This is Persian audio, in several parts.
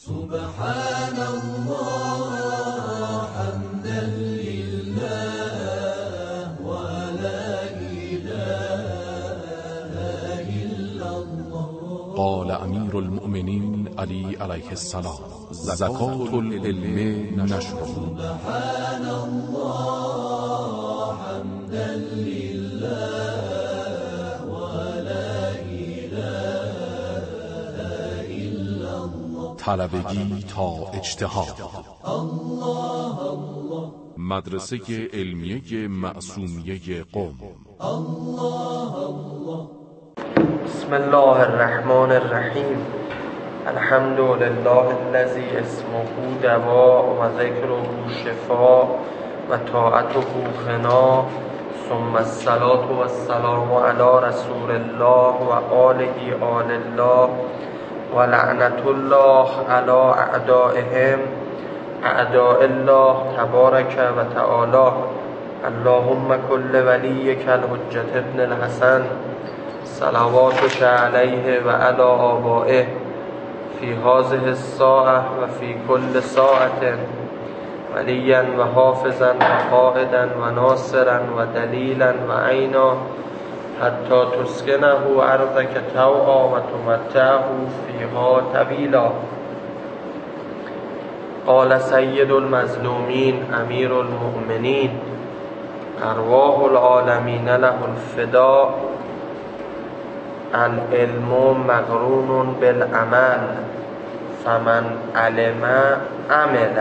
سبحان الله حمدا لله ولا إله إلا الله. قال امیر المؤمنین علی علیه السلام: زکات العلم نشر. سبحان الله حمدا لله ولا إله إلا الله. طلبگی تا اجتهاد. الله الله. مدرسه علمیه معصومیه قم. الله الله. بسم الله الرحمن الرحیم. الحمد لله الذي اسمه دواء و ذکره شفاء و طاعته غنا، ثم الصلاة و السلام علی رسول الله و آله آل الله و لعنت الله علی اعدائهم اعداء الله تبارک و تعالی. اللهم کل ولیک الحجة ابن الحسن صلواتك علیه و علی آبائه فی هذه الساعة و فی کل ساعة ولیا و حافظا و قائدا و ناصرا و دلیلا و عینا حتی تسکنه ارضک طوعا و تمتعه فیها طویلا. قال سید المظلومین امیر المؤمنین ارواح العالمین له الفداء. العلم مقرون بالعمل فمن علم عمل.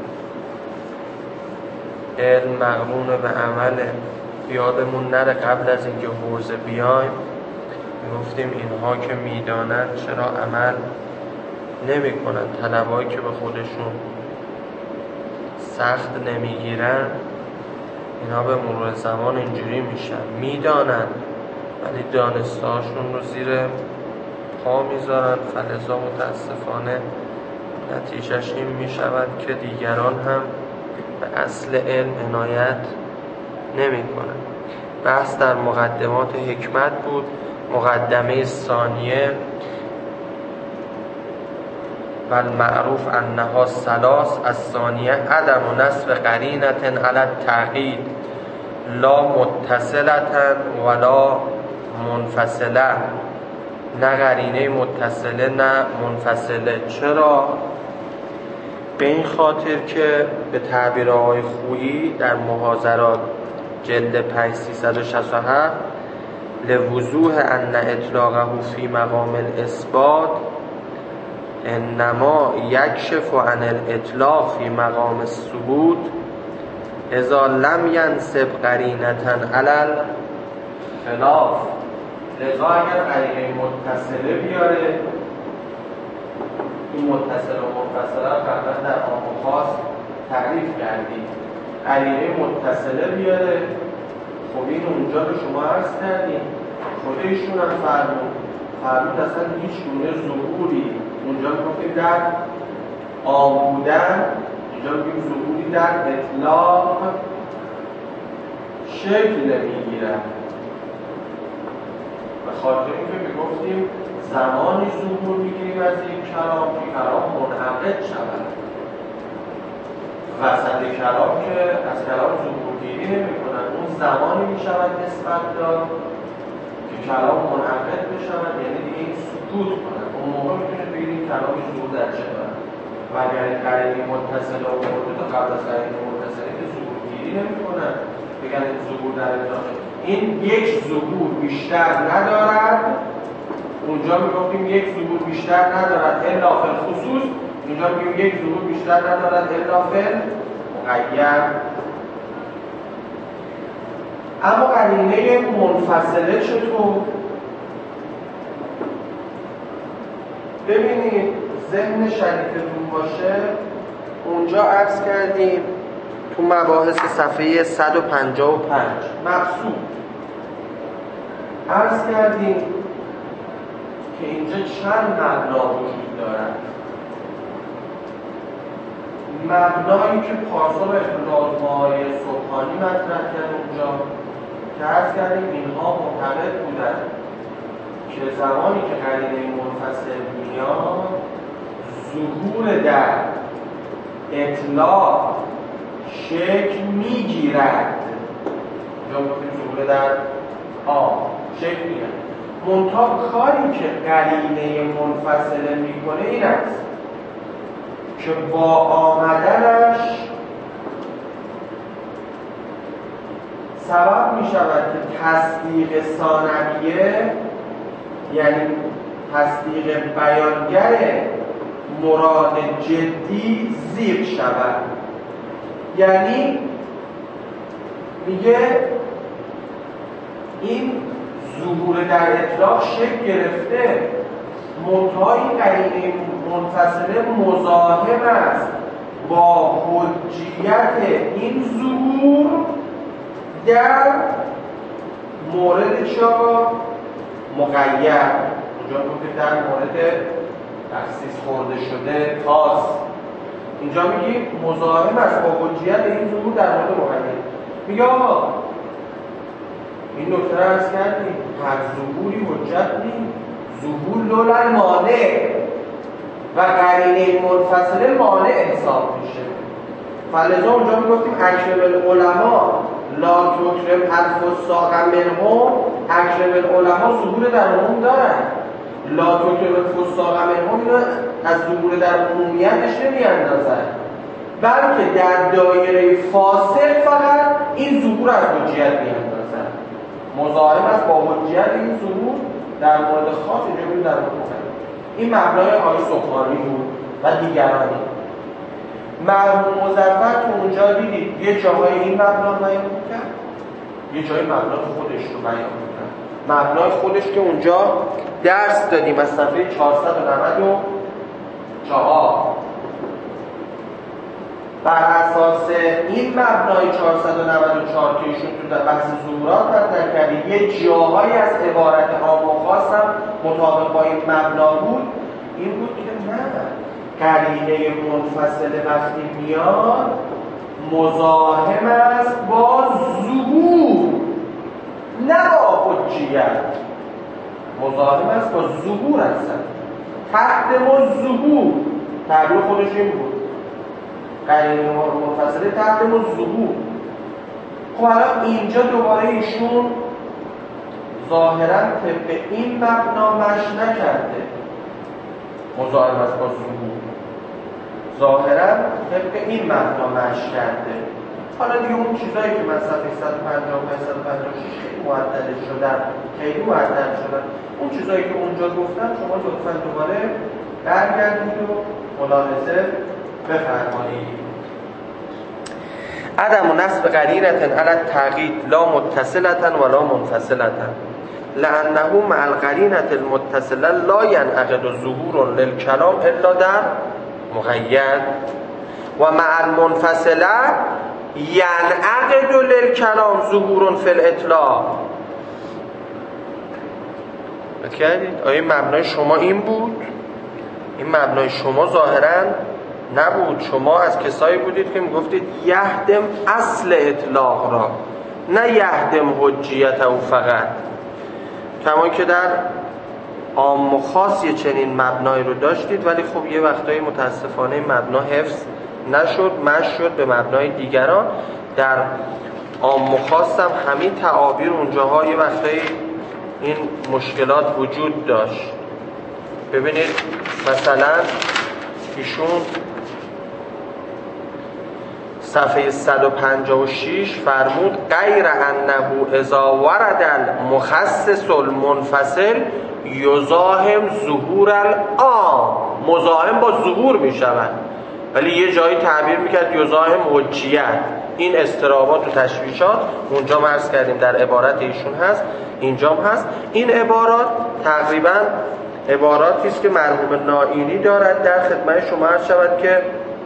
علم مقرون به عمله. یادمون نره قبل از اینکه حوزه بیایم میگفتیم اینها که میدانن چرا عمل نمی کنن؟ طلبایی که به خودشون سخت نمیگیرن اینا به مرور زمان اینجوری میشن، میدانن ولی دانستهاشون رو زیر پا میذارن، فلذا متاسفانه نتیجهش این میشود که دیگران هم به اصل علم عنایت نمی کنن. بحث در مقدمات حکمت بود. مقدمه ثانیه: و المعروف انها ثلاث. الثانیه عدم نصب قرینة علی التعقید لا متصلة ولا منفصله. نه قرینه متصله نه منفصله. چرا؟ به این خاطر که به تعبیر آقای خویی در محاضرات جلد 5 367 لوضوح ان اطلاقه فی مقام الاثبات انما یکشف عن الاطلاق فی مقام الثبوت اذا لم ینصب قرینة علی الخلاف. لذا اگر قرینه متصله بیاره، این متصله و منفصله قبلا در عام و خاص تعریف کردیم، قرینه متصله بیاره، خب این اونجا به شما عرض کردیم خودشون هم فرمود اصلا هیچ گونه ظهوری اونجا گفتیم در عام بودن، اینجا بگیم ظهوری در اطلاق شکل نمیگیره. به خاطر اینکه میگفتیم زمانی ظهور میگیریم از این کلام که کلام منعقد شود. وسط کلام که از کلام ظهور گیری نمی کنن، اون زمانی میشود نسبت داد که کلام منعقد بشود، یعنی دیگه این سکوت کنن. اون موقع میتونید بگید این کلام ظهور در چه دارد. و اگر قرینه متصله و مورد تا قبل از قرینه متصله که ظهور گیری نمی کنن بگن این ظهور در اطلاقه، این یک ظهور بیشتر ندارد. اونجا میگفتیم یک ظهور بیشتر ندارد الا فی الخصوص، اینجا میگیم یک ظهور بیشتر ندارد الا فی المقید. اما قرینه منفصله چطور؟ ببینید ذهن شریفتون باشه، اونجا عرض کردیم تو مباحث صفحه 155 مقصود عرض کردیم که اینجا چند مبنا وجود دارد. مبنایی که پارسا به اختلاط ماهای سبحانی مطرح کرد اونجا که عرض کردیم اینها معتقد بودند که زمانی که قرینه منفصل میاد ظهور در اطلاق شکل میگیرد، یا گفتیم ظهور در شکل میگیرد، منتها کاری که قرینه منفصله میکنه این است که با آمدنش سبب می شود که تصدیق ثانویه، یعنی تصدیق بیانگر مراد جدی زیر شود. یعنی میگه این ظهور در اطلاق شکل گرفته، منتها این قرینه منفصله مزاحم است با حجیت این ظهور در مورد چا؟ مقید. اونجا گفتیم در مورد تخصیص خورده شده تاس. اینجا میگیم مزاحم است با حجیت این ظهور در مورد مقید. میگه آقا این نکته رو عرض کردیم، هر ظهوری حجت نیست، ظهور لولا مانع و قرینه منفصله مانع حساب میشه. فلذا اونجا میگفتیم اکرم العلماء لا تکرم الفساق منهم، اکرم العلماء ظهور در عموم دارن، لا تکرم الفساق منهم اینو از ظهور در عمومیتش نمیاندازن، بلکه در دایره فاصل فقط این ظهور از حجیت میاندازن، مزاحم است با حجیت این ظهور در مورد خاص، اینجا در مورد مختلف. این مبنای آقای سبحانی بود و دیگرانی. مرحوم مظفر تو اونجا دیدید یه جاهای این مبنا بیان می‌کرد، یه جای مبنا خودش رو بیان می‌کرد. مبنای خودش که اونجا درس دادیم از صفحه 494. بر اساس این مبنای 494 که ایشون تو بحث ظهورات مطرح کرده، یه جاهایی از عبارت عام و خاص هم مطابق با این مبنا بود. این بود که نه، قرینه منفصله وقتی میاد مزاحم است با ظهور، نه با حجیت. مزاحم است با ظهور هستن، تحت ما ظهور، تعبیر خودش این بود، قرینه منفصله تحت ما ظهور. خب الان اینجا دوباره ایشون ظاهرا طبق این مبنا مشی نکرده، مزاحم است با ظهور، ظاهرا طبق این مبنا مشی کرده. حالا دیگه اون چیزایی که من صفحه 155 خیلی معدل شدن، خیلی معدل شدن، اون چیزایی که اونجا گفتن شما لطفا دوباره برگردید و ملاحظه بفرمایید. عدم نصب قرینة علی التعقید لا متصلة ولا منفصلة لأنه مع القرینة المتصلة لا ينعقد ظهور للكلام الا در مقید و مع المنفصلة ينعقد للكلام ظهور فی الاطلاق. کردید؟ آیا مبنای شما این بود؟ این مبنای شما ظاهراً نبود. شما از کسایی بودید که میگفتید یهدم اصل اطلاق را، نه یهدم حجیت او فقط. کما که در عام و خاص یه چنین مبنایی رو داشتید، ولی خب یه وقتایی متاسفانه مبنا حفظ نشد، مشی شد به مبنای دیگران. در عام و خاص هم همین تعابیر اونجاها یه وقتایی این مشکلات وجود داشت. ببینید مثلا ایشون صفحه 156 فرمود غیر انه اذا ورد المخصص المنفصل یزاحم ظهور العام، مزاحم با ظهور می شود، ولی یه جایی تعبیر میکرد یزاحم حجیت. این اضطرابات و تشویشات اونجا عرض کردیم در عبارت ایشون هست، اینجام هست. این عبارات تقریبا عباراتی است که مرحوم نائینی دارد در خدمت شما عرض شود که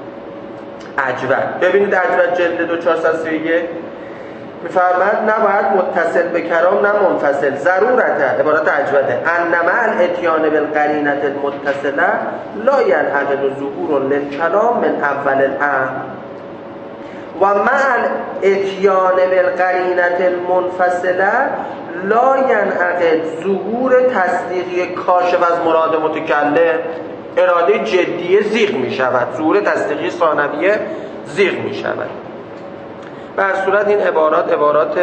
اجود. ببینید اجود جلد 2 431 میفرماید نباید متصل به کلام نه منفصل، ضرورته. عبارت اجوده انما الاتیان بالقرینه المتصله لا ينعقد ظهور للکلام من اول الامر و مع الاتیان بالقرینه المنفصله لا ينعقد ظهور تصدیقی کاشف از مراد متکلم. اراده جدیه زیغ می شود، ظهور تصدیقی ثانویه زیغ می شود. به هر صورت این عبارات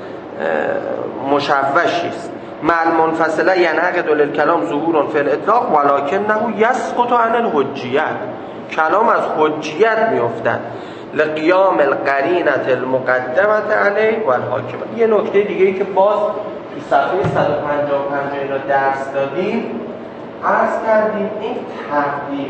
مشوشی است. مع المنفصله ینعقد للکلام ظهور فی الاطلاق ولکنه یسقط عن الحجیت. کلام از حجیت میافتد لقیام القرینه المقدمه علیه و الحاکمه. یه نکته دیگه ای که باز تو صفحه 155 اینا درس دادیم، عرض کردیم این تقدیم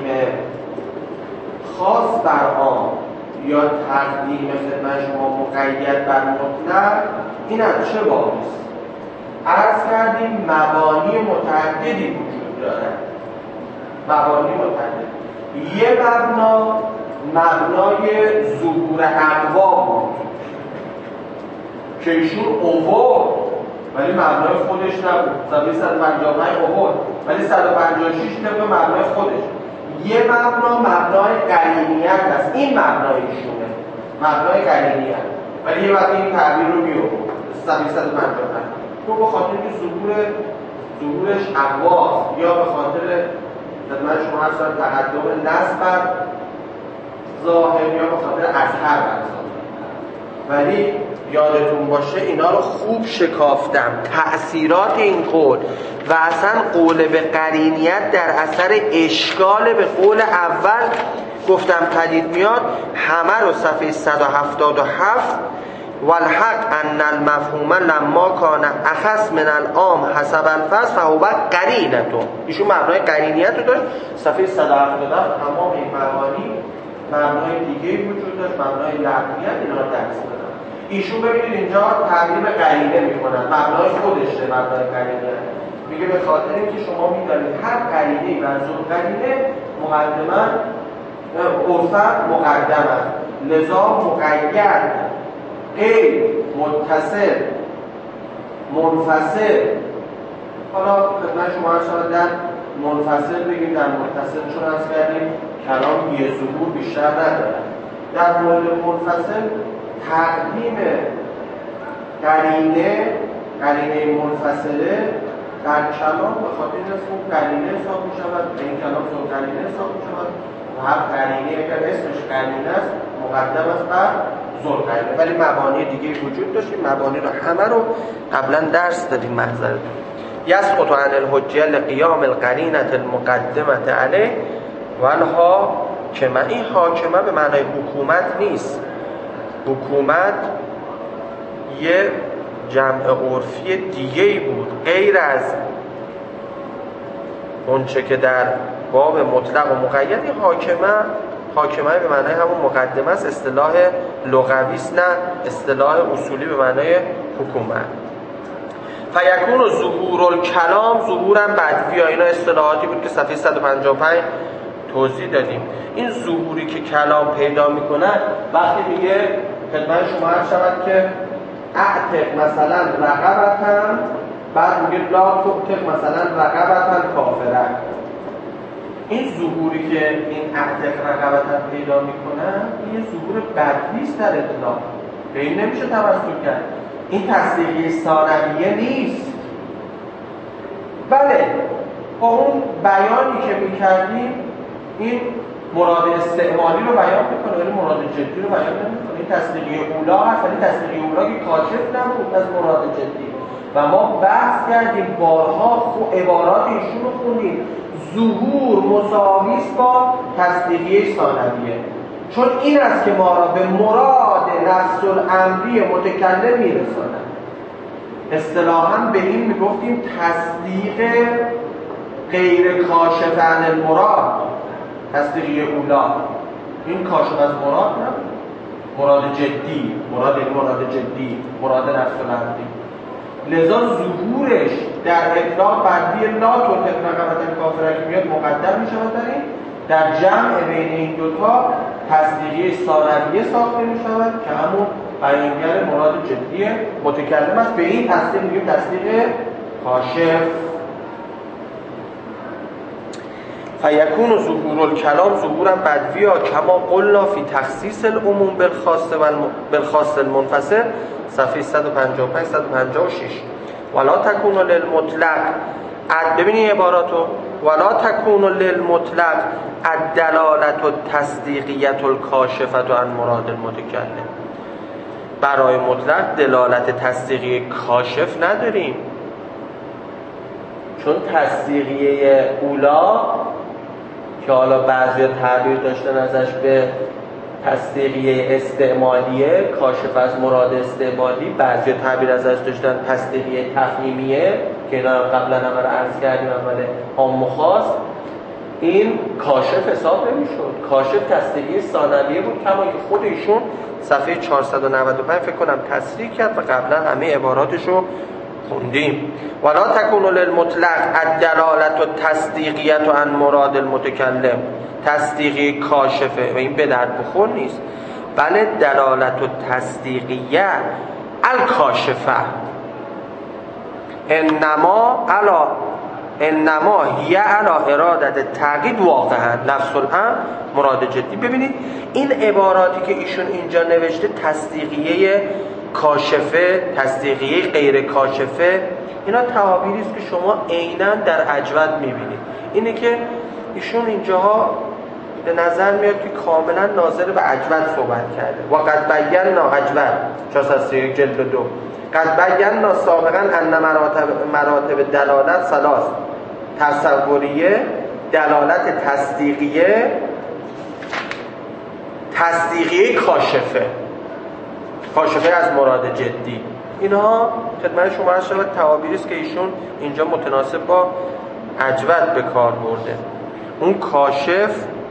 خاص بر عام یا تقدیم خدمت شما مقید بر مطلق این از چه بابی است؟ عرض کردیم مبانی متعددی وجود دارد. مبانی متعدد. یه مبنای ظهور اقوا بود که ایشون اوورد ولی مبنای خودش نبود. صفحه 155 اوورد ولی 156 طبق مبنای خودش. یه مبنای قرینیت هست. این مبنای ایشونه، مبنای قرینیت، ولی یه وقت این تعبیر رو می‌آورد. صفحه 155 تو به خاطر که ظهورش اقواست یا به خاطر خدمت شما هر سال تقدم نصب بر ظاهر یا به خاطر اظهر بر ظاهر. ولی یادتون باشه اینا رو خوب شکافتم. تأثیرات این قول و اصلا قول به قرینیت در اثر اشکال به قول اول گفتم پدید میاد. همه رو صفحه 177 والحق ان المفهوم لما کان اخص من العام حسب الفصل فهو قرینته. ایشون مبنای قرینیت رو داشت. صفحه 177 تمام این مبنای دیگه وجود داشت، مبنای لغویت. اینا رو درس دادم. ایشون ببینید اینجا تعبیر به قرینه میکنن، مبنای خودشه. مبنای قرینه میگه به خاطر اینکه شما میدونید هر قرینه‌ای منظور قرینه مقدمه عرفا مقدم است، لذا مقید غیر متصل منفصل. حالا خدمت شما هر در منفصل بگیم، در متصل چون از کردیم کلام یه ظهور بیشتر نداره. در مورد منفصل تقدیم قرینه منفصله در کلام به خاطر این است که قرینه حساب می شود، این کلام زور قرینه حساب می شود و هر قرینه اگر اسمش قرینه است مقدم است بر زور قرینه. ولی مبانی دیگه وجود داشتیم، مبانی رو همه رو قبلا درس دادیم. محضرتون یسقط عن الحجیه لقیام القرینه المقدمه علیه و الحاکمه. این حاکمه به معنای حکومت نیست. حکومت یه جمع عرفی دیگه‌ای بود غیر از اونچه که در باب مطلق و مقید. این حاکمه به معنای همون مقدمه است، اصطلاح لغوی است نه اصطلاح اصولی به معنای حکومت. فیکون ظهور الکلام ظهورا بدوی. اینا اصطلاحاتی بود که صفحه 155 توضیح دادیم. این ظهوری که کلام پیدا میکنه وقتی میگه خدمت شما عرض شود که اعتق مثلا رقبتن، بعد میگه لا تؤتق مثلا رقبتن کافرن. این ظهوری که این اعتق رقبتن پیدا میکنه یه ظهور بدوی است در اطلاق، به این نمیشه توسل کرد. این تصدیقی ثانویه نیست. بله با اون بیانی که میکردیم این مراد استعمالی رو بیان میکنه ولی مراد جدی رو بیان نمیکنه. این تصدیقی اولا هست ولی تصدیقی اولا که کاشف نبود از مراد جدی. و ما بحث کردیم بارها عبارات ایشون رو خوندیم. ظهور مساوی است با تصدیقی ثانویه، چون این است که ما را به مراد نفس الامری متکلم میرساند. اصطلاحاً به این میگفتیم تصدیق غیر کاشف عن المراد. تصدیقی اولا این کاشف از مراد نبود، مراد جدی، مراد جدی، مراد نفس الامری. لذا ظهورش در اطلاق بدوی لا تؤتق رقبتن کافره که میاد مقدم می شود. در جمع بین این دوتا تصدیقی ثانویه ساخته می شود که همون بیانگر مراد جدی متکلم است. به این تصدیق میگیم تصدیق کاشف. فیکون ظهور الکلام ظهورا بدویا کما قلنا فی تخصیص العموم بالخاص المنفصل صفحه 155 156 ولا تکون للمطلق ببینید عباراتو ولا تکون للمطلق الدلالة التصدیقیة الکاشفة عن مراد المتکلم. برای مطلق دلالت تصدیقی کاشف نداریم، چون تصدیقیه اولا که حالا بعضی تعبیر داشتن ازش به تصدیقیه استعمالیه کاشف از مراد استعمالی، بعضی تعبیر ازش داشتن تصدیقیه تفهیمیه که اینا قبلا هم عرض کردیم اول عام و خاص. این کاشف حساب نمیشد، کاشف تصدیقیه ثانویه بود، کما که خود ایشون صفحه 495 فکر کنم تصریح کرد و قبلا همه عباراتشو خوندیم. ولا تکون للمطلق الدلالة التصدیقیة عن مراد المتکلم. تصدیقی کاشفه و این به درد بخور نیست، بله دلالت التصدیقیه الکاشفه انما هی علی ارادت تعقید واقعا نفس الامر مراد جدی. ببینید این عباراتی که ایشون اینجا نوشته تصدیقیه کاشفه، تصدیقیه غیر کاشفه، اینا تعابیری است که شما عیناً در اجود میبینید. اینه که ایشون اینجاها به نظر میاد که کاملا ناظر به اجود صحبت کرده. و قد بینا اجود 431 جلد 2 قد بینا سابقا ان مراتب دلالت ثلاث: تصوریه، دلالت تصدیقیه، تصدیقیه کاشفه، کاشفه از مراد جدی. اینها خدمت شما عرض شود تعابیری است که ایشون اینجا متناسب با اجود به کار برده. اون کاشف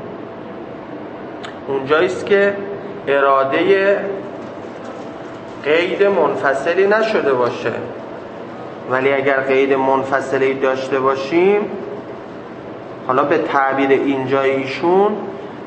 اونجاییست که اراده قید منفصلی نشده باشه، ولی اگر قید منفصلی داشته باشیم، حالا به تعبیر اینجای ایشون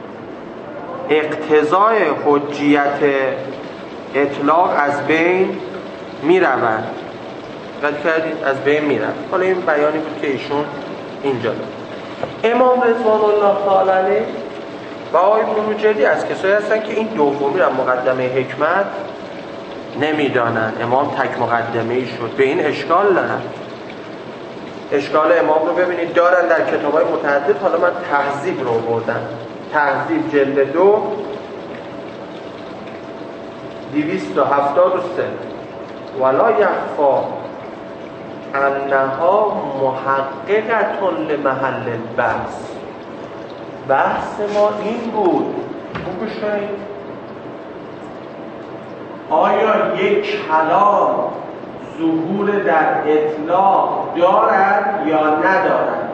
اقتضای حجیت اطلاق از بین میرود. قد کردید از بین میرود. حالا این بیانی بود که ایشون اینجا داد. امام رضوان الله تعالی علیه و آقای بروجردی از کسایی هستن که این دومی را مقدمه حکمت نمیدانن. امام تک مقدمه ای شد، به این اشکال دارن. اشکال امام رو ببینید دارن در کتاب‌های متعدد. حالا من تهذیب رو بردم، تهذیب جلد 2 273 ولا یخفا انها محققة لمحل البحث. بحث ما این بود، گوش کنید، آیا یک کلام ظهور در اطلاق دارد یا ندارد؟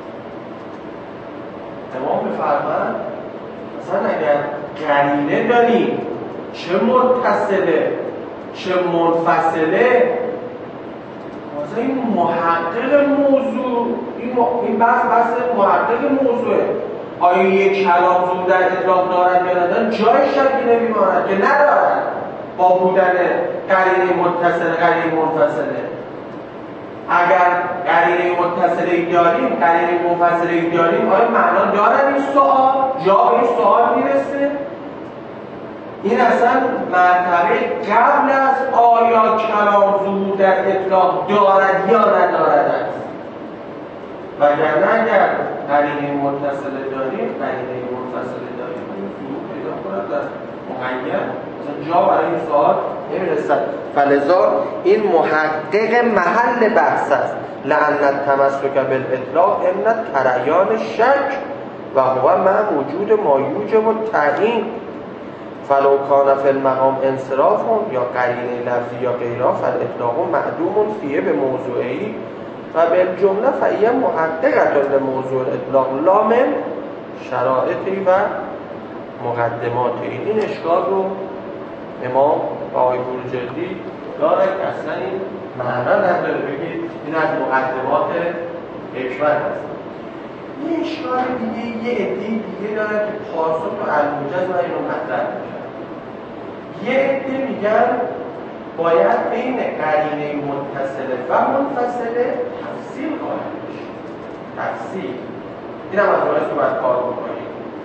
امام بفرمایند مثلا اگر قرینه داریم، چه متصله چه منفصله، مثلا این محقق موضوع، این بحث محقق موضوعه. آیا یک کلام ظهور در اطلاق دارد یا ندارد؟ جای شکی نمیماند که ندارد با بودن قرینه متصله قرینه منفصله. اگر قرینه متصله داریم قرینه منفصله داریم، آیا معنا دارد این سوال؟ جا به این سوال میرسه؟ این اصلا مرتبه قبل از آیا کلام ظهور در اطلاق دارد یا ندارد است. وگرنه اگر قرینه متصله داریم قرینه منفصله داریم ظهور پیدا کند در مقید، مثلا جا برای این سوال نمیرسد. فلذا این محقق محل بحث است. لأن التمسک بالاطلاق ان تریان شک و هو مع وجود ما یوجب التعیین. فلو کان فی المقام انصراف یا قرینه لفظی یا غیره فالاطلاق معدوم فیه به موضوعی و بالجمله فهی محققة لموضوع الاطلاق لا من شرایطی و مقدمات. این اشکال رو امام و آقای بروجردی داره که اصلا این معنا نداره بگید این از مقدمات حکمت هست. یه اشکال دیگه یه عده دیگه داره که پاسخ و الموجز و اینو مطرح میشن. یه عده میگن باید بین قرینه متصله و منفصله تفصیل قائل بشه. تفصیل این هم از اونست که باید کار بکنید.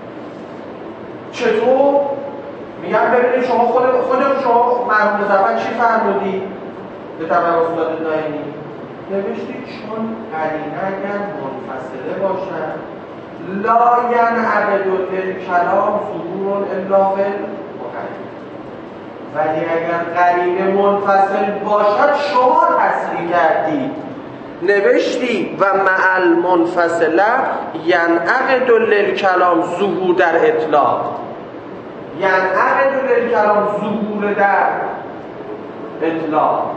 چطور؟ میگن ببینید شما خود شما مرحوم زمان چی فرمودی به طبع رسولت دائمی؟ نوشتید چون قرینه اگر منفصله باشد لا ینعقد الکلام ظهور الا بالمقید، ولی اگر قرینه منفصل باشد شما تصریح کردید نوشتی و مع المنفصله ینعقد للکلام ظهور در اطلاق، ینعقد للکلام ظهور در اطلاق.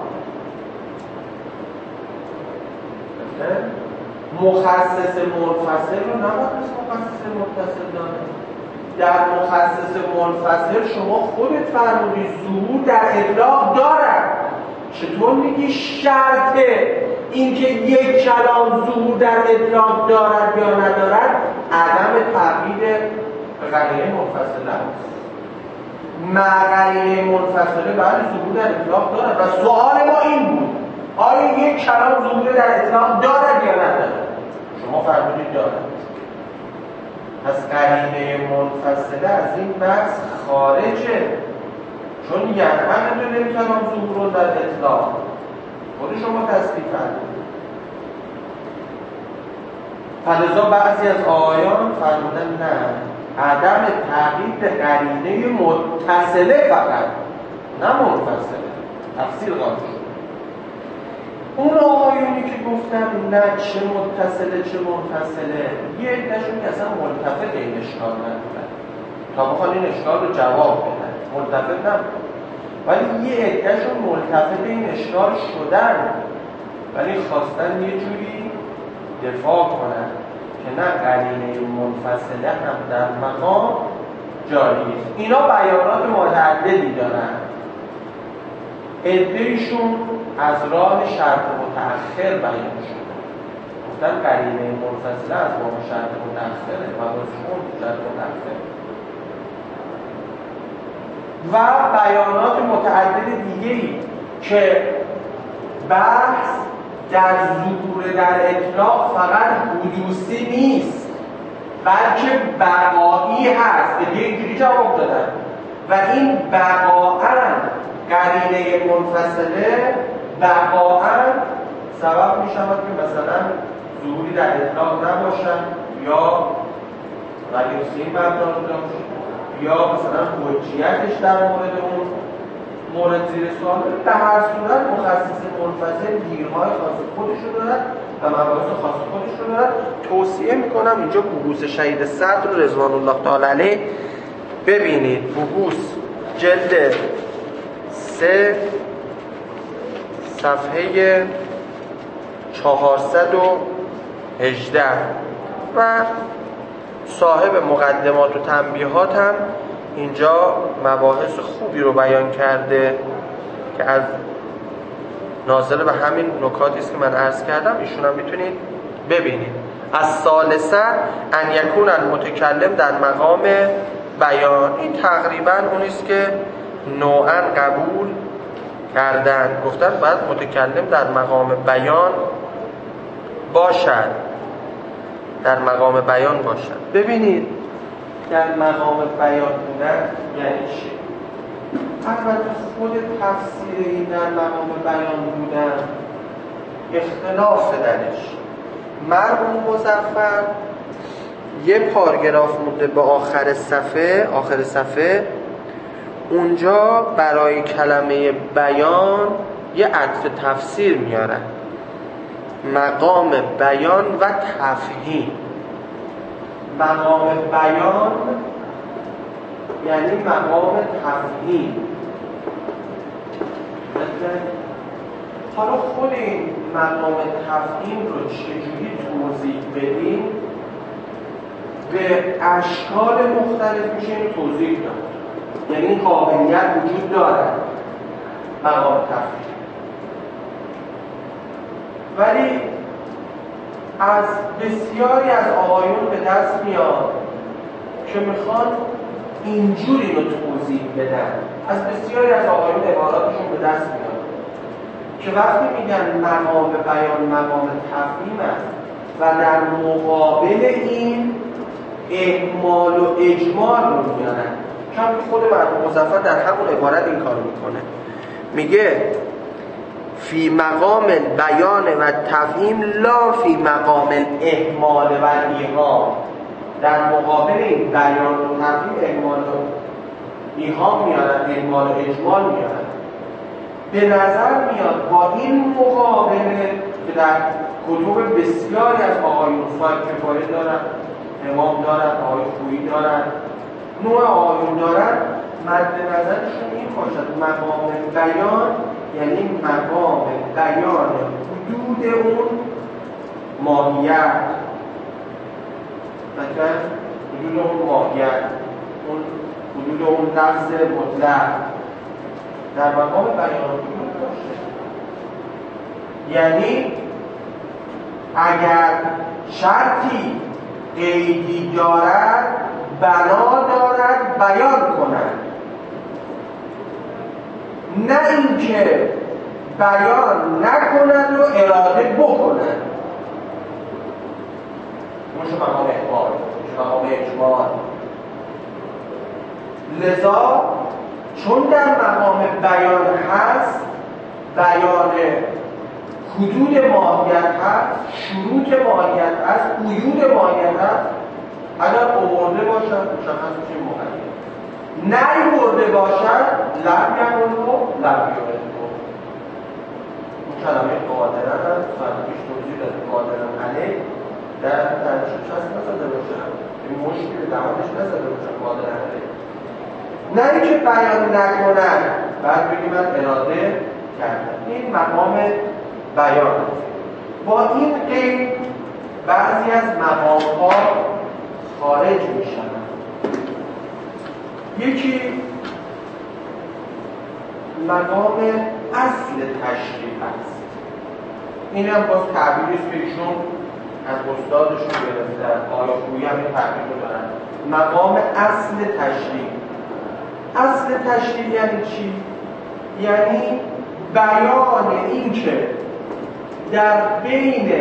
مخصص منفصل رو نباید از مخصص متصل داره. در مخصص منفصل شما خودت فرمودید ظهور در اطلاق دارد. چطور میگی شرط اینکه یک کلام ظهور در اطلاق دارد یا ندارد عدم تقیید قرینه منفصله است؟ مع قرینه منفصله بعد ظهور در اطلاق دارد و سوال ما این بود آیا یک کلام ظهور در اطلاق دارد یا ندارد؟ شما فرمودید دارد. پس قرینه منفصله از این بحث خارجه، چون ینعقد للکلام ظهور در اطلاق خود شما تصدیق کردید. فلذا بعضی از آیان فرمودن نه، عدم تقیید قرینه متصله فقط نه منفصله. تفسیر قائل شد. اون آیونی که گفتن نه چه متصله چه منفصله، یه عده‌شون که اصلا ملتفت این اشکال ندارن تا بخوان این اشکال رو جواب بدن، ملتفت نبودن، ولی یه عده‌شون ملتفت این اشکال شدن ولی خواستن یه جوری دفاع کنن که نه قرینه منفصله هم در مقام جاری است. اینا بیانات متعددی دارن. عده‌شون از راه شرط متأخر بیان شده، گفتن قرینه منفصله از راه شرط متأخره و بازشون شرط متأخر و بیانات متعدد دیگه‌ای که بحث در ظهور در اطلاق فقط حدوثی نیست بلکه بقایی هست که اینجوری جواب دادن و این بقاءً قرینه منفصله بقاءً سبب می شود که مثلا ظهوری در اطلاق نباشد یا ولیوسی مبدار داشت یا مثلا حجیتش در مورد اون مورد زیر سوال. به هر صورت مخصص منفصل گیرهای خاص خودش رو دارد و مباحث خاص خودش رو دارد. توصیه میکنم اینجا بحوث شهید صدر رو رضوان الله تعالی علیه ببینید. بحوث جلد 3 صفحه 418 و صاحب مقدمات و تنبیهات هم اینجا مباحث خوبی رو بیان کرده که از ناظر به همین نکاتی است که من عرض کردم ایشون هم میتونید ببینید. از ثالثه ان یکون المتکلم در مقام بیان، این تقریبا اون است که نوعا قبول کردن، گفتن باید متکلم در مقام بیان باشد، در مقام بیان باشد. ببینید در مقام بیان بودن یعنی چی؟ البته خود تفسیر این در مقام بیان بودن اختلاف درش. مرحوم مظفر یه پاراگراف مونده به آخر صفحه اونجا برای کلمه بیان یه عطف تفسیر میارن، مقام بیان و تفهیم. مقام بیان یعنی مقام تفهیم. حالا خود این مقام تفهیم رو چجوری توضیح بدیم به اشکال مختلف میشه اینو توضیح داد. یعنی این قابلیت وجود دارد مقام تفهیم، ولی از بسیاری از آقایون به دست میاد که میخوان اینجوری رو توضیح بدن. از بسیاری از آقایون عباراتشون به دست میاد که وقتی میگن مقام بیان مقام تفهیم است و در مقابل این اهمال و اجمال رو میارن، چون خود مرحوم مظفر در همون عبارت این کار میکنه. میگه فی مقام بیان و تفهیم لا فی مقام اهمال و ایهام. در مقابل این بیان و تفهیم اهمال و ایهام میارن، اهمال و اجمال میارن. به نظر میاد با این مقابله که در کتب بسیاری از آقایون صاحب کفایه دارن، امام دارن، آقای خویی دارن، نوع آقایون دارن، مد نظرشون این باشد مقام بیان یعنی مقام بیان حدود اون ماهیت، مثلا حدود اون ماهیت، اون حدود اون لفظ مطلق در مقام بیان حدود باشه. یعنی اگر شرطی قیدی دارد بنا دارد بیان کند، نه اینکه بیان نکند و اراده بکند. میشه مقام احمال، میشه مقام اجمال. لذا چون در مقام بیان هست، بیان حدود ماهیت هست، شروط ماهیت هست، قیود ماهیت هست، اگر آورده باشد مشخص میشه مقید، نیورده باشد لم یکن و لم یولد. این کلمه قادرن هست، ساعت پیش توضیح داده قادرن علیه در تنشون چست نزده باشد، این مشکل دمانش نزده باشد قادرن علیه، نه اینکه بیان نکنن بعد بگیم من اراده کردم. این مقام بیان است. با این قید بعضی از مقام‌ها خارج می‌شوند. یکی مقام اصل تشریع است. این هم باز تعبیری است که ایشون از استادشون گرفتن، آقای خویی هم این تعبیر رو دارن، مقام اصل تشریع. اصل تشریع یعنی چی؟ یعنی بیان این که در بین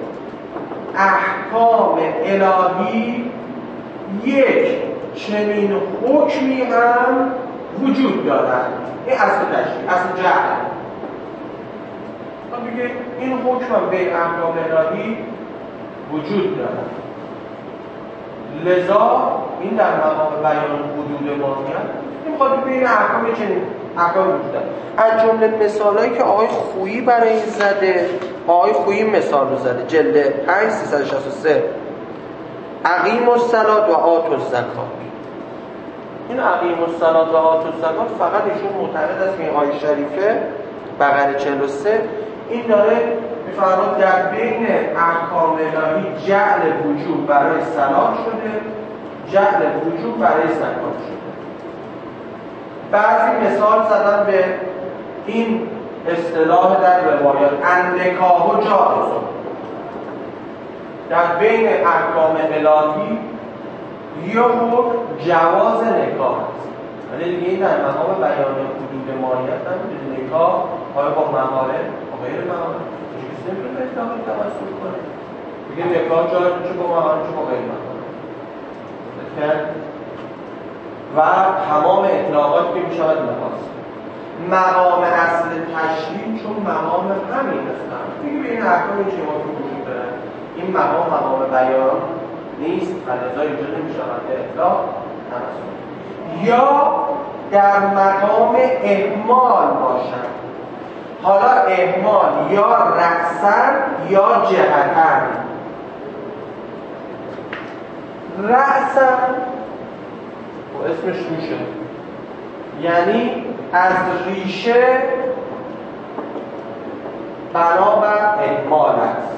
احکام الهی یک چنین حکمی هم وجود دارد. این اصل تشریع، اصل جعل. ما میگه این حکم هم بین احکام الهی وجود دارد. لذا این در مقام بیان حدود ماهیت این خواهد بین احکام چنین احکام وجود دارد. از جمله مثالایی که آقای خویی برای این زده، آقای خویی مثال رو زده جلد 5 363 اقیم الصلاة و آتوا الزکات. این اقیم الصلاة و آتوا الزکات فقط ایشون معتقد است که این آیه شریفه بقره 43 این داره میفرماد در بین احکام الهی جعل وجوب برای صلاة شده، جعل وجوب برای زکات شده. بعضی مثال زدن به این اصطلاح در روایات النکاح جائز، در بین احکام الهی یا جواز نکاح است. ولی دیگه این در مقام بیان حدود ماهیت هم نکاح آیا با محارم با غیر محارم چیزی نمیتونه اطلاقی توسل کنه. دیگه نکاح جایز چه با محارم چه با غیر محارم و تمام اطلاقات که میشود نخواست. مقام اصل تشریع چون مقام همین هستن دیگه به این احکام اجتماعی وجود داره، این مقام بیان نیست و لذا اینجا نمیشود به اطلاق توسل یا در مقام اهمال باشد. حالا اهمال یا رأساً یا جهتاً. رأساً و اسمش روشه، یعنی از ریشه بنابر اهمال است.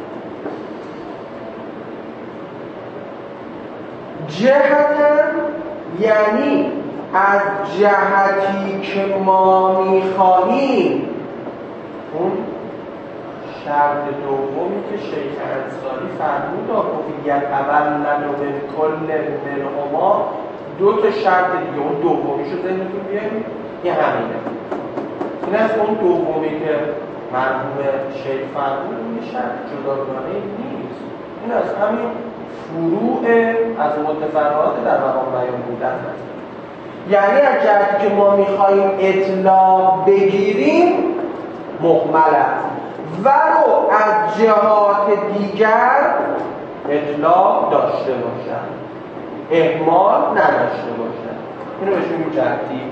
جهتاً یعنی از جهتی که ما می‌خواهیم. اون شرط دومی که شیخ انصاری فرمود آقایت اولن و من کل منهما دو تا شرط دیگه، اون دومیشو ذهنتون بیارید یه همینه. این از اون دومی که مرحوم شیخ فرمود اون شرط جداگانه نیست، این از همین فروع از متفرعات در مقام بیان بودن هست. یعنی از جهتی که ما میخواییم اطلاع بگیریم مهمل است ولو از جهات دیگر اطلاق داشته باشد، اهمال نداشته باشد. اینو بهش میگیم جهتی.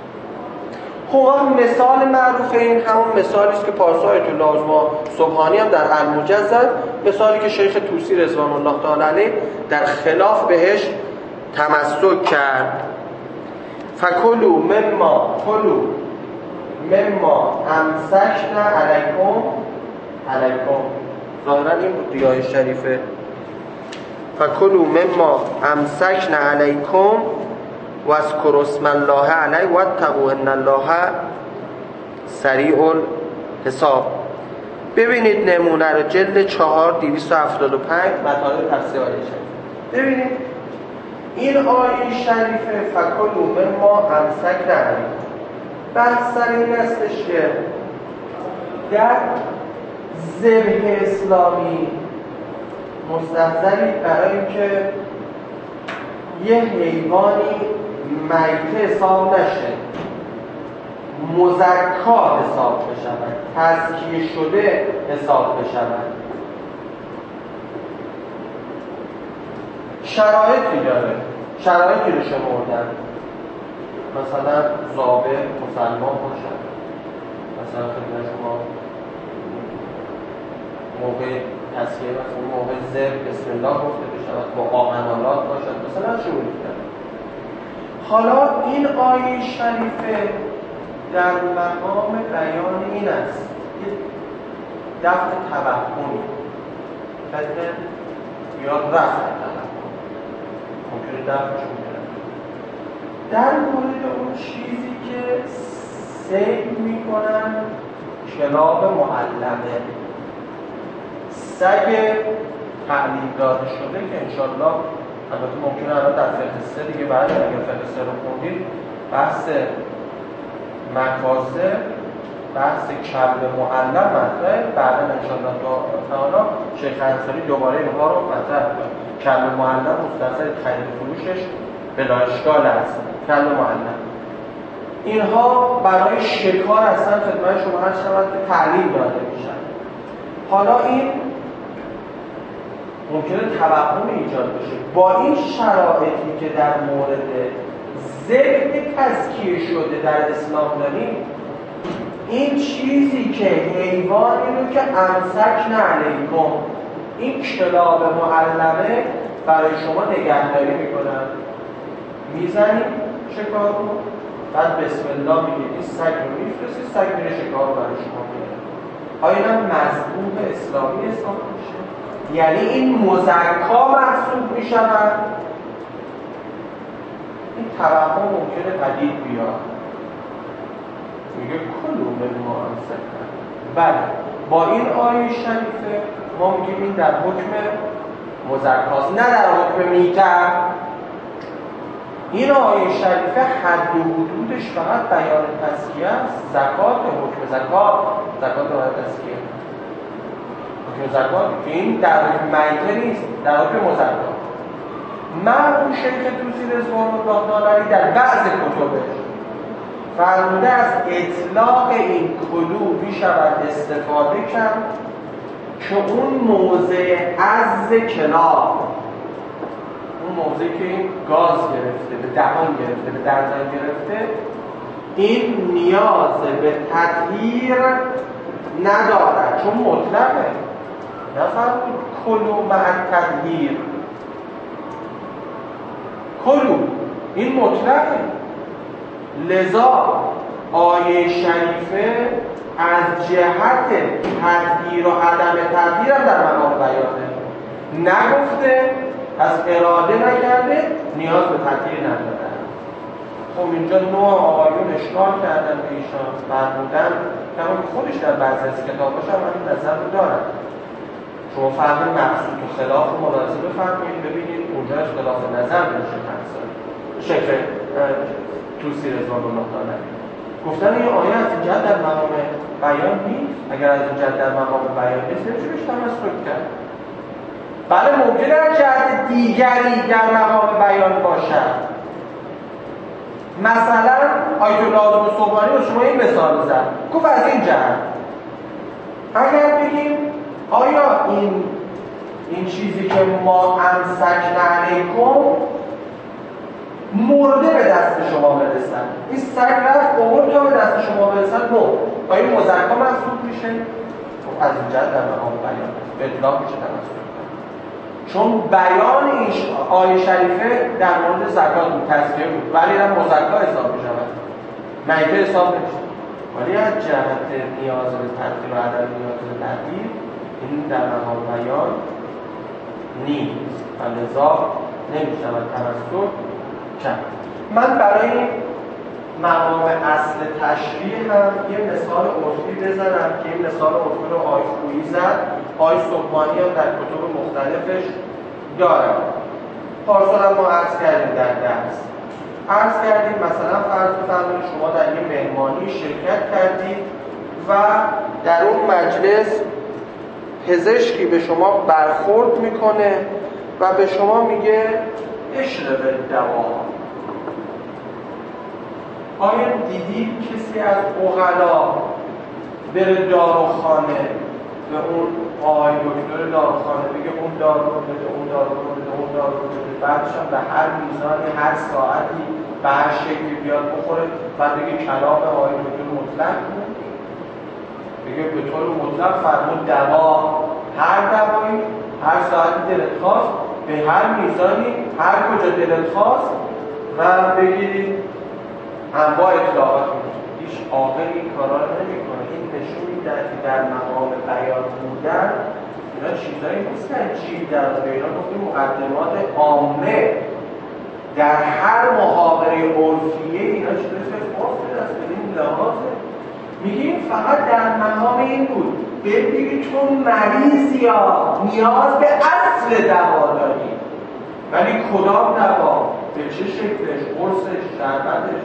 خب مثال معروف این همون مثالی است که پارسا آیت الله عظمی سبحانی هم در المجزز، مثالی که شیخ طوسی رضوان الله تعالی علیه در خلاف بهش تمسک کرد. فکلوا مما امسکنا علیکم ظاهرا این بود دیگه آیه شریفه. فکلوا مما امسکنا علیکم واذکروا اسم الله علیه واتقوا ان الله سریع الحساب. ببینید نمونه رو جلد 4 275 مطالب تفسیر آیه شریف. ببینید این آیه شریفه فکلوا مما امسکنا علیکم، بحث سر این استش که در ذبح اسلامی مستحضری برای اینکه یه حیوانی میت حساب نشه، مزکا حساب بشود، تزکیه شده حساب بشود، شرایطی داره، شرایطی رو شمردن. مثلا ضابط مسلمان باشد، مثلا خدمت شما موقع تسکیه مثلا موقع ذبح بسم الله گفته بشود، با آهنالات باشد، مثلا شروع کرد. حالا این آیه شریفه در مقام بیان این است که دفع توهمی بدن یا رفع توهم ممکنه دفعش میکنه در مورد اون چیزی که صید میکنن کلاب معلمه، سگ تعلیم داده شده که انشالله البته ممکنه الان در فقه 3 دیگه بعد اگر فقه 3 رو خوندید بحث مکاسب، بحث کلب معلم مطرحه، بعدا انشالله تعالی شیخ انصاری دوباره اینها رو مطرح کنه. کلب معلم مستحضر خرید فروشش بلا اشکال است. کلب معلم اینها برای شکار هستن، خدمت شما هر شود که تعلیم داده میشن. حالا این ممکنه توهم ایجاد بشه. با این شرایطی که در مورد ذبح تزکیه شده در اسلام داریم، این چیزی که حیوانی رو که امسکنا علیکم، این کلاب معلمه برای شما نگهداری میکنن، میزنید شکار رو، بعد بسم الله میگید این سگ رو میفرستید، سگ میره شکار رو برای شما میره. آیا این هم مذبوح اسلامی حساب میشه؟ یعنی این مزکا محسوب میشود؟ این توهم ممکنه پدید بیاد. میگه کلوا مما امسکنا. بله با این آیه شریفه ما میگیم این در حکم مزکاست، نه در حکم میته. این آیه شریفه حد و حدودش فقط بیان تزکیه است. زکات، حکم زکات باید تزکیه، حکم زکات که این در حکم میته نیست، در حکم مزکات. مرحوم شیخ طوسی رضوان الله تعالی علیه در بعض کتبش فرموده از اطلاق این کلو میشود استفاده کرد که اون موضع عز کلاب، اون موضعی که این گاز گرفته، به دهان گرفته، به دندان گرفته، این نیاز به تطهیر ندارد چون مطلقه. نفرمود کلو مع تطهیر، کلو این مطلقه. لذا آیه شریفه از جهت تطهیر و عدم تطهیر هم در مقام بیانه، نگفته از اراده نکرده، نیاز به تطهیر نداره. خب اینجا نوع آقایون اشکال کردن به ایشان فرمودن که خودش در بعضی از کتاباش هم این نظر رو دارن. شما فرمین مقصود و خلاف و مناسبه فرمین ببینید اونجا اختلاف نظر میشه. شیخ طوسی رضوان الله تعالی گفتن این آیه از این جهت در مقام بیان نیست. اگر از این جهت در مقام بیان نیست نمیشه بهش تمسک کرد. بله ممکنه از جهت دیگری در مقام بیان باشد. مثلا آیت الله عظمی سبحانی به شما این مثال زد، گفت از این جهت اگر بگیم آیا این چیزی که ما امسکنا علیکم مرده به دست شما برسن، این سگ رفت عمر تا به دست شما برسن، آیا مذکر محسوب میشه؟ خب از این جهت در مقام بیان به اطلاق میشه تمسک، چون بیان این آیه شریفه در مورد زکات بود، تذکیه بود، ولی هم مذکر حساب میشود، ملکه حساب نمیشه. ولی از جهت نیاز به تدبیر و عدم نیاز به تدبیر این در مقام بیان نیست و لذا نمیشود تمسک کرد. من برای مقام اصل تشریح هم یه مثال عرفی بزنم که این مثال عرفی رو آقای خویی زد، آقای صبحانی هم در کتب مختلفش دارم. پارسال هم ما عرض کردیم در درس، عرض کردیم مثلا فرض بفرمایید شما در یه مهمانی شرکت کردید و در اون مجلس پزشکی به شما برخورد میکنه و به شما میگه اشرب الدوا. آیا دیدید کسی از عقلا بره داروخانه به اون آقای دکتر داروخانه بگه اون دارو رو بده، اون دارو رو بده، اون دارو رو بده، بعدش هم به هر میزانی هر ساعتی به هر شکلی بیاد بخوره، بعد بگه کلام آقای دکتر مطلق بود، بگه به طور مطلق فرمود دوا، هر دوایی هر ساعتی دلت خواست به هر میزانی هر کجا دلت خواست و بگیرید انواع اطلاعات میشه. هیچ عاقل این کارا رو نمیکنه. این نشون میده در مقام بیان بودن اینا چیزایی نیست که عجیب در اینا گفتیم مقدمات عامه در هر محاوره عرفیه اینا چیزایی که عرفی است به این لحاظه. میگیم فقط در مقام این بود ببینید تو مریضی یا نیاز به اصل دوا داری، ولی کدام دوا، به چه شکلش، قرصش، شربتش،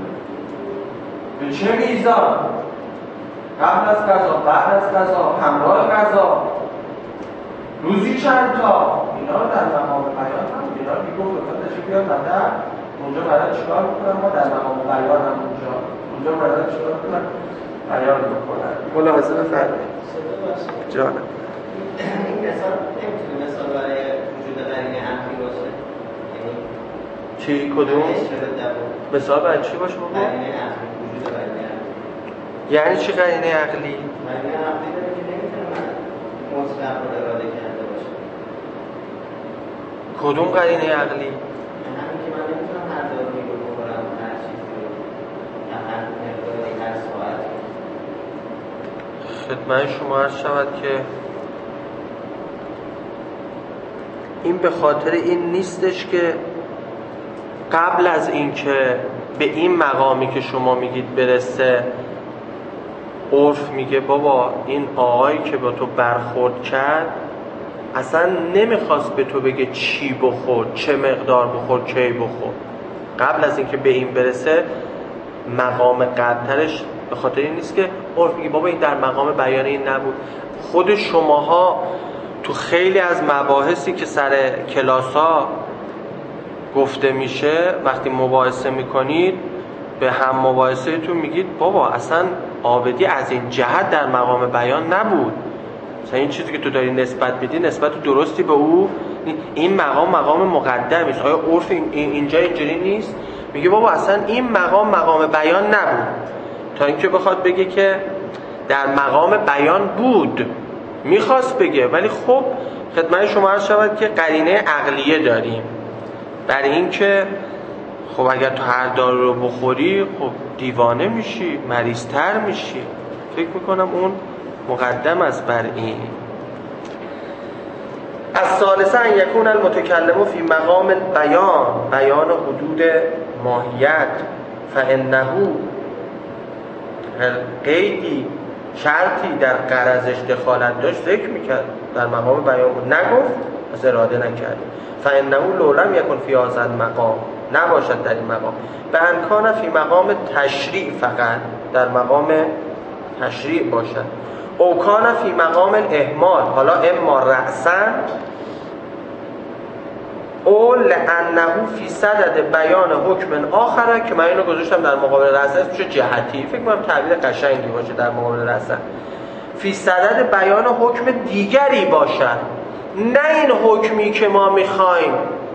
به چه میزان، قبل از غذا، بعد از غذا، همراه غذا، روزی چند تا، اینا رو در مقام بیان هم اینا رو میگم بکنه چه بیاد مطلب اونجا برای چیکار میکنم، ما در مقام بیان هم اونجا برای چیکار میکنم بیان میکنم. ملاحظه بفرمایید جانم. این مثال نمیتونه مثال برای وجود قرینه عقلی باشه؟ چی؟ کدوم؟ مثال برای چی باشه بابا؟ قرینه عقلی، وجود قرینه عقلی. یعنی چی قرینه عقلی؟ قرینه عقلی داره که نمیتونه مطلق رو اراده کرده باشه. کدوم قرینه عقلی؟ همین که من نمیتونم هر دارویی رو بخورم، هر چیزی رو، یا هر مقداری، هر ساعتی. خدمت شما عرض شود که این به خاطر این نیستش که قبل از اینکه به این مقامی که شما میگید برسه عرف میگه بابا این آقایی که با تو برخورد کرد اصلا نمیخواست به تو بگه چی بخور، چه مقدار بخور، کی بخور. قبل از اینکه به این برسه مقام قبلترش به خاطر این نیست که عرف میگه بابا این در مقام بیان این نبود. خود شماها تو خیلی از مباحثی که سر کلاس‌ها گفته میشه وقتی مباحثه میکنید به هم مباحثه‌تون میگید بابا اصلا عابدی از این جهت در مقام بیان نبود، مثلا این چیزی که تو داری نسبت میدی نسبت درستی به او، این مقام مقدمی است. آیا عرف اینجا اینجوری نیست؟ میگه بابا اصلا این مقام بیان نبود، تا اینکه بخواد بگه که در مقام بیان بود، میخواست بگه ولی خب خدمت شما عرض شود که قرینه عقلیه داریم برای این که خب اگر تو هر دارو رو بخوری خب دیوانه میشی، مریض‌تر میشی. فکر میکنم اون مقدم است بر این. الثالثه ان یکون المتکلم فی مقام بیان حدود ماهیت فانه قیدی شرطی در غرضش دخالت داشت ذکر میکرد، در مقام بیان بود نگفت از اراده نکرد. فانه لو لم یکن فی هذا المقام، نباشد در این مقام، به امکان فی مقام تشریع، فقط در مقام تشریع باشد، او کان فی مقام الاهمال، حالا اما رأسا او لانه فی صدد بیان حکم آخره، که من اینو گذاشتم در مقابل رأسا، میشه جهتی، فکر کنم تعبیر قشنگی باشه در مقابل رأسا. فی صدد بیان حکم دیگری باشد، نه این حکمی که ما میخوایم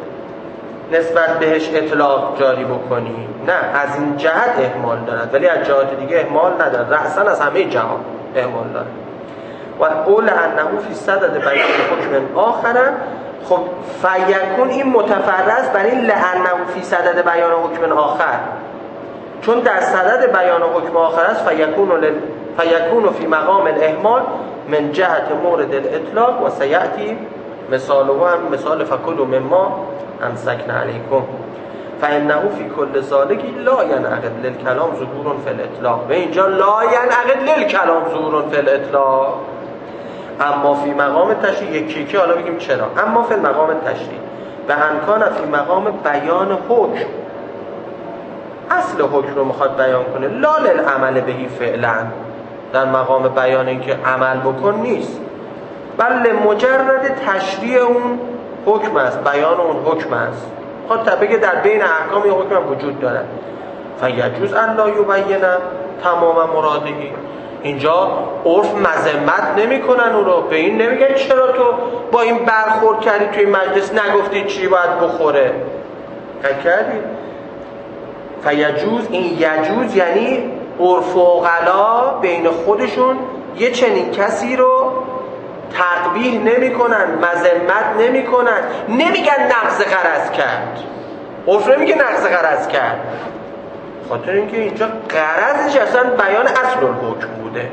نسبت بهش اطلاق جاری بکنیم، نه از این جهت اهمال دارد ولی از جهات دیگه اهمال ندارد، رأساً از همه جهات اهمال دارد. و قول انه فی صدد بیان حکم آخر، خب فیکون این متفرض بر این لانه فی صدد بیان حکم آخر، چون در صدد بیان حکم آخر است فیکون فی مقام الاهمال من جهت مورد الاطلاق و سیأتی مثاله هم مثال فکلوا مما امسکنا علیکم فانه فی کل ذالک لا ینعقد للکلام ظهور فی الاطلاق. و اینجا لا ینعقد للکلام ظهور فی الاطلاق، اما فی مقام تشریع یکی که حالا بگیم چرا، اما فی مقام تشریع به امکان فی مقام بیان حکم، اصل حکم رو میخواد بیان کنه، لا للعمل بهی فعلا، در مقام بیان اینکه عمل بکن نیست، بله مجرد تشریع اون حکم است، بیان اون حکم است، خواهد بگه در بین احکام این حکم هم وجود دارد. فیجوز ان لا یبین تمام مرادهی، اینجا عرف مذمت نمی کنن او رو، به این نمیگن چرا تو با این برخورد کردی توی مجلس نگفتی چی باید بخوره کردی. فیجوز، این یجوز یعنی عرف و عقلا بین خودشون یه چنین کسی رو تقبیح نمی کنن، مذمت نمی کنن، نمیگن نقض غرض کرد، عرف نمیگه نقض غرض کرد، خاطر اینکه اینجا غرضش اصلا بیان اصل الحکم بوده،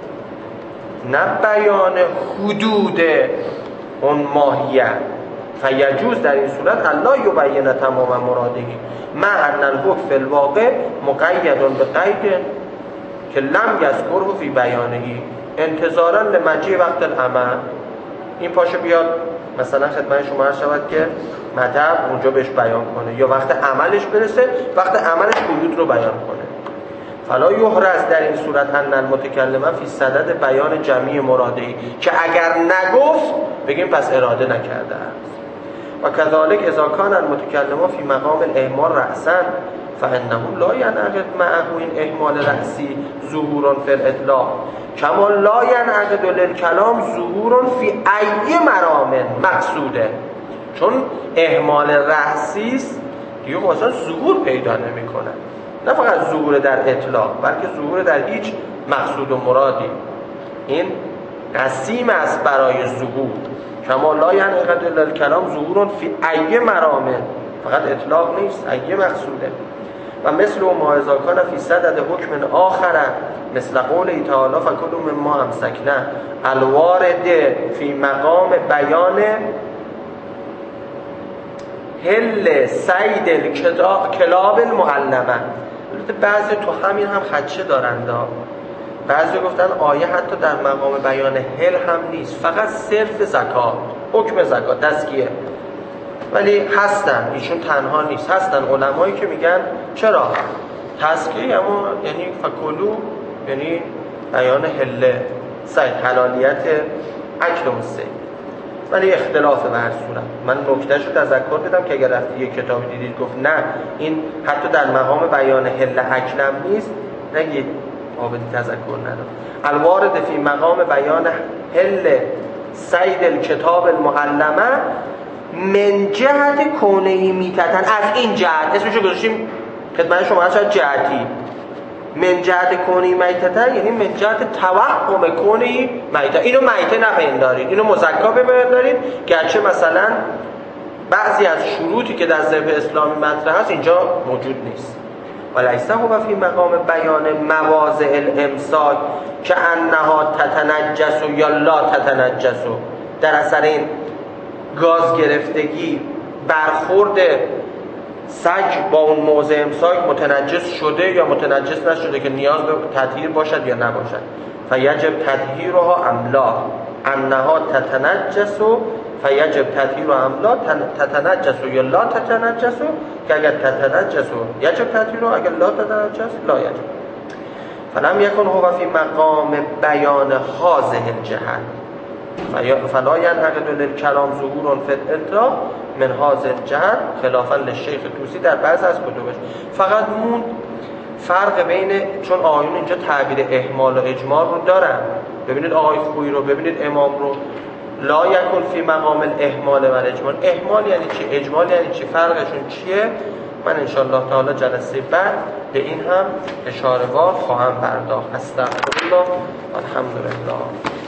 نه بیان حدود اون ماهیت. فیجوز در این صورت الله یبین تمام مرادهی مع ان الحکم فی الواقع مقید به قید که لم یذکره فی بیانهی انتظارا لمجیء وقت العمل. این پاشه بیاد مثلا خدمت شما عرض شود که مطلب اونجا بهش بیان کنه، یا وقت عملش برسه، وقت عملش حدود رو بیان کنه. فلا یحرز در این صورت ان المتکلم فی صدد بیان جمعی مرادهی، که اگر نگفت بگیم پس اراده نکرده است. و کذالک اذا کان المتکلم فی مقام الاهمال رأسا فانه لا ینعقد معه این اهمال رأسی ظهور فی الاطلاق کما لا ینعقد للکلام ظهور فی ای مرام مقصوده. چون اهمال رأسی است دیگه اصلا ظهور پیدا نمیکنه، نه فقط ظهور در اطلاق بلکه ظهور در هیچ مقصود و مرادی. این قسیم است برای ظهور. کما لا ینعقد للکلام ظهور فی ای مرام، فقط اطلاق نیست، ای مقصوده. و مثل ما اذا کان فی صدد حکم آخر مثل قول تعالی فکلوا مما امسکنا الوارد فی مقام بیان حل صید الکلاب المعلمه. بعضی تو همین هم خدشه دارند، بعضی گفتن آیه حتی در مقام بیان حل هم نیست، فقط صرف زکات، حکم زکات تزکیه، ولی هستن، ایشون تنها نیست، هستن علمایی که میگن چرا تزکیه، اما یعنی فکلو یعنی بیان حل صید، حلالیت اکل اون صید، ولی اختلاف به هر صورت. من نکتهشو تذکر بدم که اگر رفتی یک کتاب دیدید گفت نه این حتی در مقام بیان حل اکلم نیست، نگید آبدی تذکر ندارم. الوارد فی مقام بیان حل صید الکتاب المعلمه من جهت کونهی میتتن، از این جهت اسمشو گذاشتیم خدمت شما هست جهتی، من جهت کونهی میتتن یعنی من جهت توهم کونهی میتتن. اینو میته نپندارید، اینو مزکا بپندارید، گرچه مثلا بعضی از شروطی که در ذهن اسلامی مطرح هست اینجا موجود نیست. ولیسه هو فی مقام بیان مواضع الامساک که انها تتنجس یا لا تتنجس، در اثر این گاز گرفتگی برخورد سگ با اون موضع امساک متنجس شده یا متنجس نشده که نیاز به تطهیر باشد یا نباشد. فیجب تطهیرها ام لا انها تتنجس فیجب تطهیر ام لا تتنجس یا لا تتنجس، که اگر تتنجس یجب تطهیر، اگر لا تتنجس لا یجب. فلم یکن هو فی مقام بیان هذه الجهت فلا ینعقد للکلام ظهور فی الاطلاق من هذه الجهت خلافا للشیخ طوسی در بعض از کتبش. فقط مون فرق بین، چون آیون اینجا تعبیر اهمال و اجمال رو دارن، ببینید آقای خویی رو، ببینید امام رو. لا یکن فی مقام الاهمال و الاجمال. اهمال یعنی چی؟ اجمال یعنی چی؟ فرقشون چیه؟ من انشاءالله تعالی جلسه بعد به این هم اشاره وار خواهم پرداخت. استغفرالله. الحمدلله.